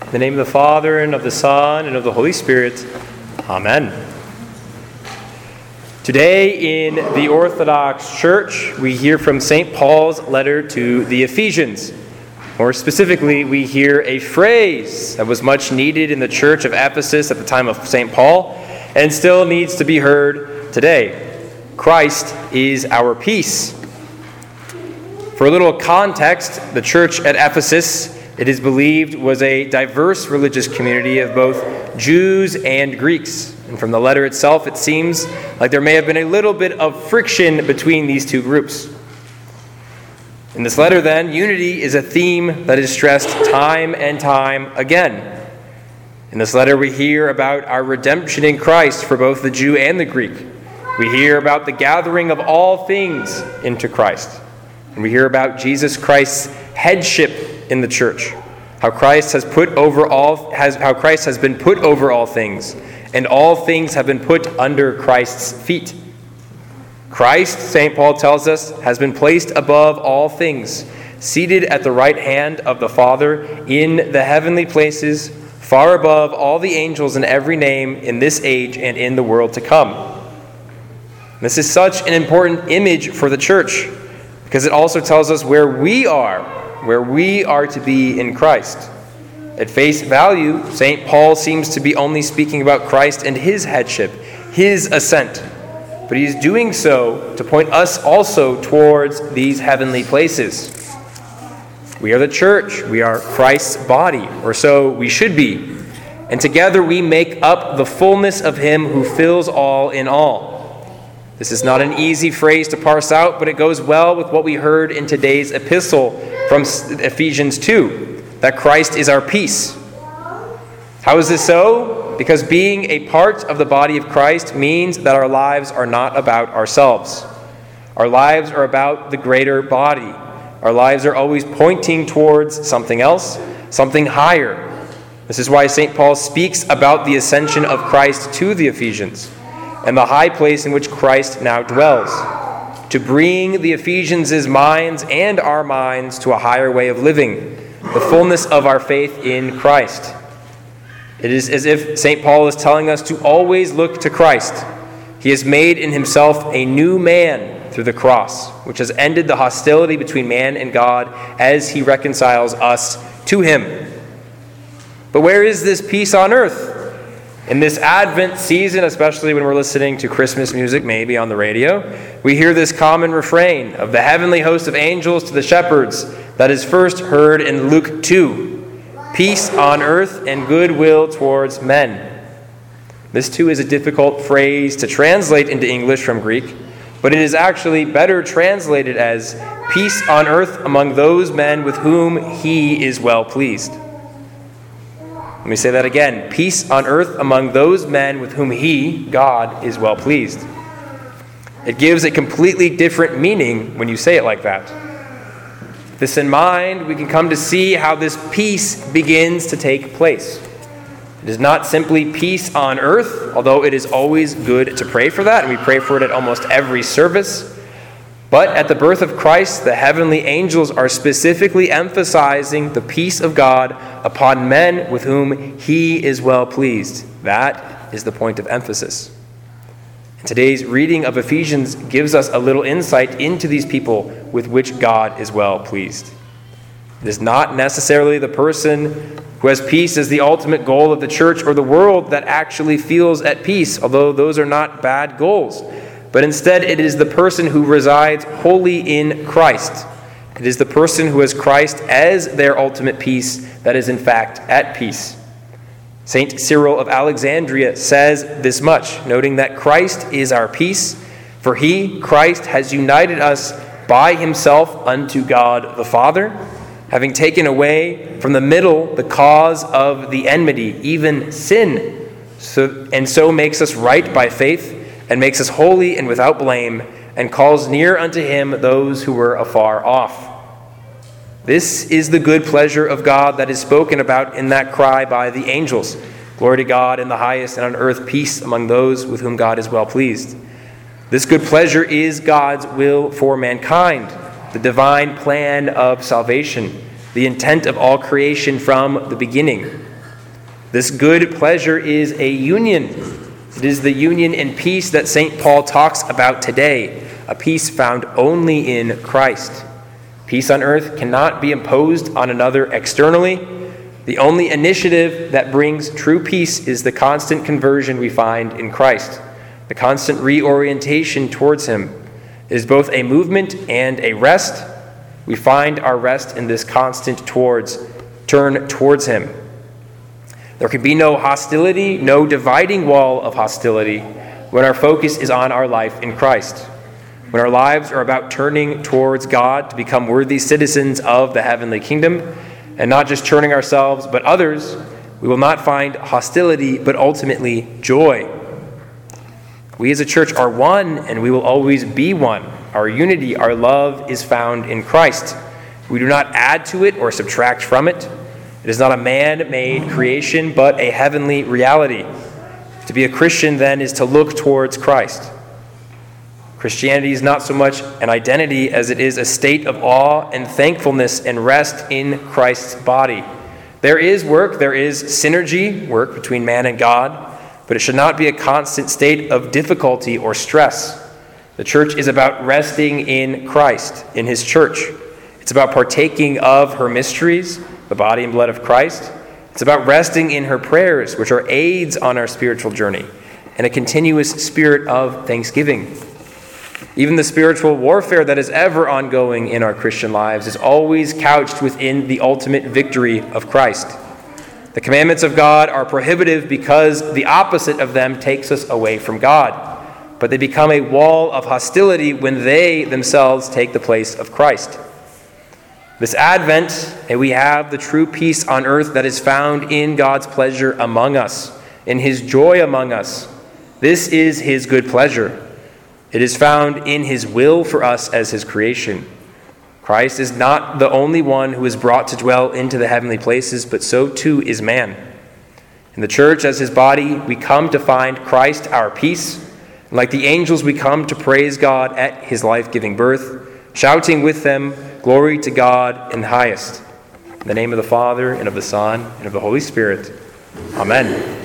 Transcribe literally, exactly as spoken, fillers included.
In the name of the Father, and of the Son, and of the Holy Spirit. Amen. Today in the Orthodox Church, we hear from Saint Paul's letter to the Ephesians. More specifically, we hear a phrase that was much needed in the church of Ephesus at the time of Saint Paul, and still needs to be heard today. Christ is our peace. For a little context, the church at Ephesus, it is believed, was a diverse religious community of both Jews and Greeks. And from the letter itself, it seems like there may have been a little bit of friction between these two groups. In this letter, then, unity is a theme that is stressed time and time again. In this letter, we hear about our redemption in Christ for both the Jew and the Greek. We hear about the gathering of all things into Christ. And we hear about Jesus Christ's headship in the church, how Christ has put over all has how Christ has been put over all things, and all things have been put under Christ's feet. Christ, Saint Paul tells us, has been placed above all things, seated at the right hand of the Father in the heavenly places, far above all the angels and every name in this age and in the world to come. This is such an important image for the church, because it also tells us where we are where we are to be in Christ. At face value, Saint Paul seems to be only speaking about Christ and his headship, his ascent. But he is doing so to point us also towards these heavenly places. We are the church. We are Christ's body, or so we should be. And together we make up the fullness of him who fills all in all. This is not an easy phrase to parse out, but it goes well with what we heard in today's epistle from Ephesians two, that Christ is our peace. How is this so? Because being a part of the body of Christ means that our lives are not about ourselves. Our lives are about the greater body. Our lives are always pointing towards something else, something higher. This is why Saint Paul speaks about the ascension of Christ to the Ephesians, and the high place in which Christ now dwells, to bring the Ephesians' minds and our minds to a higher way of living, the fullness of our faith in Christ. It is as if Saint Paul is telling us to always look to Christ. He has made in himself a new man through the cross, which has ended the hostility between man and God as he reconciles us to him. But where is this peace on earth? In this Advent season, especially when we're listening to Christmas music, maybe on the radio, we hear this common refrain of the heavenly host of angels to the shepherds that is first heard in Luke two. Peace on earth and goodwill towards men. This too is a difficult phrase to translate into English from Greek, but it is actually better translated as peace on earth among those men with whom he is well pleased. Let me say that again. Peace on earth among those men with whom he, God, is well pleased. It gives a completely different meaning when you say it like that. This in mind, we can come to see how this peace begins to take place. It is not simply peace on earth, although it is always good to pray for that, and we pray for it at almost every service. But at the birth of Christ, the heavenly angels are specifically emphasizing the peace of God upon men with whom he is well pleased. That is the point of emphasis. And today's reading of Ephesians gives us a little insight into these people with which God is well pleased. It is not necessarily the person who has peace as the ultimate goal of the church or the world that actually feels at peace, although those are not bad goals. But instead, it is the person who resides wholly in Christ. It is the person who has Christ as their ultimate peace that is in fact at peace. Saint Cyril of Alexandria says this much, noting that Christ is our peace, for he, Christ, has united us by himself unto God the Father, having taken away from the middle the cause of the enmity, even sin, so, and so makes us right by faith, and makes us holy and without blame, and calls near unto him those who were afar off. This is the good pleasure of God that is spoken about in that cry by the angels. Glory to God in the highest, and on earth peace among those with whom God is well pleased. This good pleasure is God's will for mankind, the divine plan of salvation, the intent of all creation from the beginning. This good pleasure is a union. It is the union and peace that Saint Paul talks about today, a peace found only in Christ. Peace on earth cannot be imposed on another externally. The only initiative that brings true peace is the constant conversion we find in Christ, the constant reorientation towards Him. It is both a movement and a rest. We find our rest in this constant towards, turn towards Him. There can be no hostility, no dividing wall of hostility when our focus is on our life in Christ. When our lives are about turning towards God to become worthy citizens of the heavenly kingdom, and not just turning ourselves but others, we will not find hostility but ultimately joy. We as a church are one, and we will always be one. Our unity, our love is found in Christ. We do not add to it or subtract from it. It is not a man-made creation, but a heavenly reality. To be a Christian, then, is to look towards Christ. Christianity is not so much an identity as it is a state of awe and thankfulness and rest in Christ's body. There is work, there is synergy, work between man and God, but it should not be a constant state of difficulty or stress. The church is about resting in Christ, in His church. It's about partaking of her mysteries, the body and blood of Christ. It's about resting in her prayers, which are aids on our spiritual journey, and a continuous spirit of thanksgiving. Even the spiritual warfare that is ever ongoing in our Christian lives is always couched within the ultimate victory of Christ. The commandments of God are prohibitive because the opposite of them takes us away from God, but they become a wall of hostility when they themselves take the place of Christ. This Advent, may we have the true peace on earth that is found in God's pleasure among us, in His joy among us. This is His good pleasure. It is found in His will for us as His creation. Christ is not the only one who is brought to dwell into the heavenly places, but so too is man. In the church as His body, we come to find Christ our peace. And like the angels, we come to praise God at His life-giving birth, shouting with them, "Glory to God in the highest." In the name of the Father, and of the Son, and of the Holy Spirit. Amen.